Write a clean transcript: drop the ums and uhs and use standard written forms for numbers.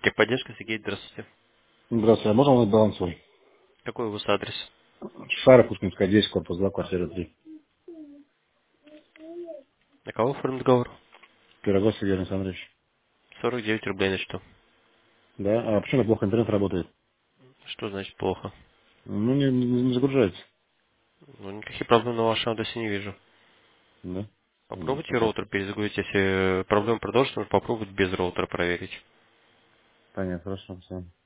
Техподдержка, Сергей, здравствуйте. Здравствуйте, а можно узнать баланс свой? Какой у вас адрес? Шара, Пушкинская, 10, корпус 2, квартира 3. На кого оформлен договор? Пирогов Сергей Александрович. 49 рублей на счету. Да? А почему так плохо интернет работает? Что значит плохо? Ну, не загружается. Ну, никаких проблем на вашем адресе не вижу. Да? Попробуйте Хорошо. роутер перезагрузить. Если проблема продолжится, нужно попробовать без роутера проверить. Понятно, хорошо, все.